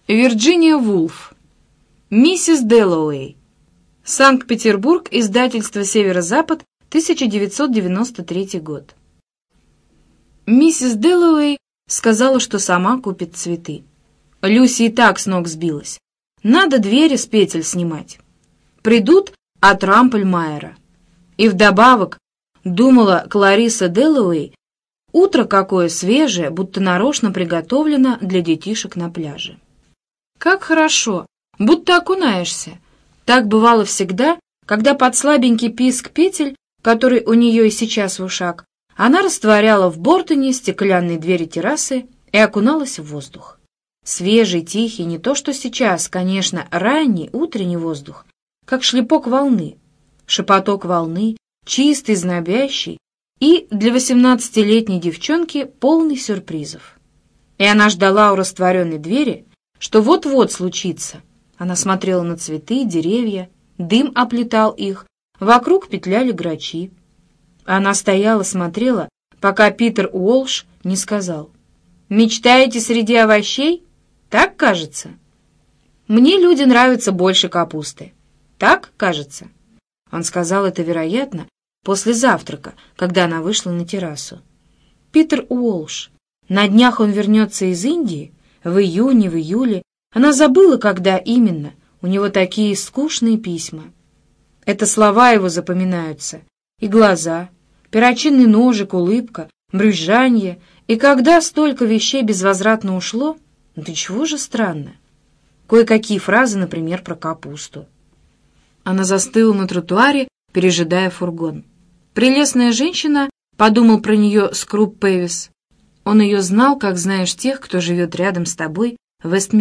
Вирджиния Вулф. Миссис Дэллоуэй. Санкт-Петербург, издательство «Северо-Запад», 1993 год. Миссис Дэллоуэй сказала, что сама купит цветы. Люси и так с ног сбилась. Надо двери с петель снимать. Придут от Рампельмайера. И вдобавок, думала Клариса Дэллоуэй, утро какое свежее, будто нарочно приготовлено для детишек на пляже. Как хорошо, будто окунаешься. Так бывало всегда, когда под слабенький писк петель, который у нее и сейчас в ушах, она растворяла в Бортоне стеклянные двери террасы и окуналась в воздух. Свежий, тихий, не то что сейчас, конечно, ранний утренний воздух, как шлепок волны, шепоток волны, чистый, знобящий, и для 18-летней девчонки полный сюрпризов. И она ждала у растворенной двери, что вот-вот случится. Она смотрела на цветы, деревья, дым оплетал их, вокруг петляли грачи. Она стояла, смотрела, пока Питер Уолш не сказал: «Мечтаете среди овощей? Так кажется? Мне люди нравятся больше капусты. Так кажется?» Он сказал это, вероятно, после завтрака, когда она вышла на террасу. Питер Уолш. На днях он вернется из Индии, в июне, в июле. Она забыла, когда именно. У него такие скучные письма. Это слова его запоминаются. И глаза, перочинный ножик, улыбка, брюзжанье. И когда столько вещей безвозвратно ушло, да чего же странно. Кое-какие фразы, например, про капусту. Она застыла на тротуаре, пережидая фургон. Прелестная женщина, подумал про нее Скруб Пэвис. Он ее знал, как знаешь тех, кто живет рядом с тобой в Вестминстере.